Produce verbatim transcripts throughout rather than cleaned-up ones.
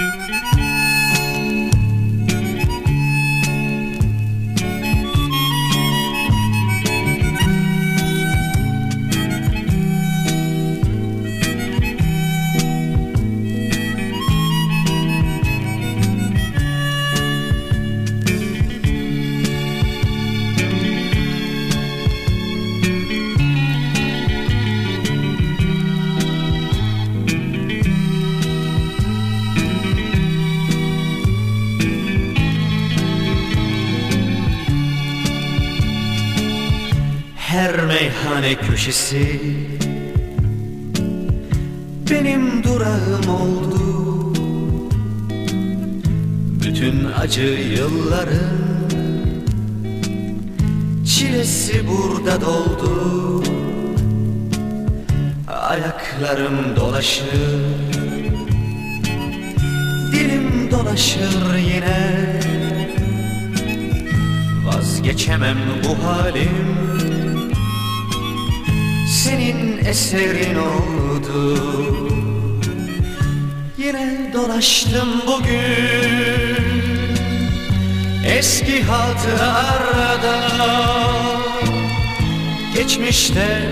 Her meyhane köşesi benim durağım oldu. Bütün acı yılların çilesi burada doldu. Ayaklarım dolaşır, dilim dolaşır yine. Vazgeçemem bu halim, senin eserin oldu. Yine dolaştım bugün eski hatıralarda, geçmişte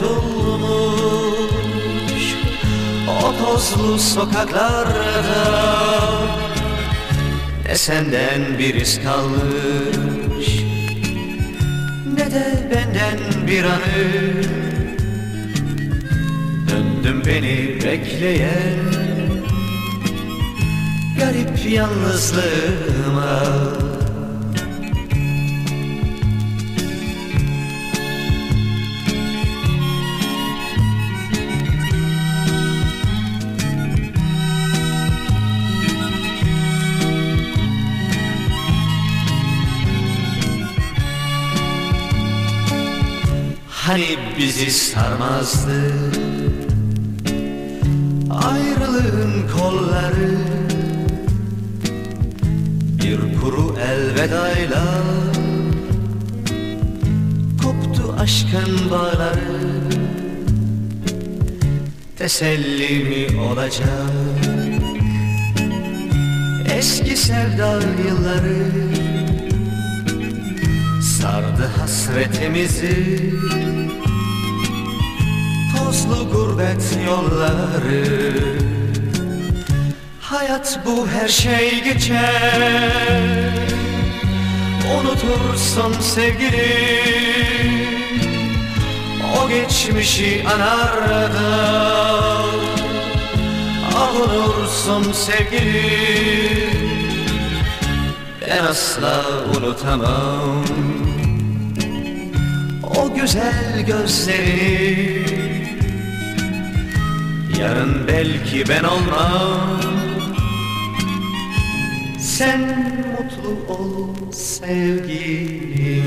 unutulmuş o tozlu sokaklarda. Ne senden bir iz kalmış, ne de benden bir anı. Döndüm beni bekleyen garip yalnızlığıma. Hani bizi sarmazdı ayrılığın kolları, bir kuru elvedayla koptu aşkın bağları. Teselli mi olacak eski sevda yılları? Sardı hasretimizi tozlu gurbet yolları. Hayat bu, her şey geçer, unutursun sevgili. O geçmişi anar da avunursun sevgili. Ben asla unutamam o güzel gözlerini. Yarın belki ben olmam, sen mutlu ol sevgilim.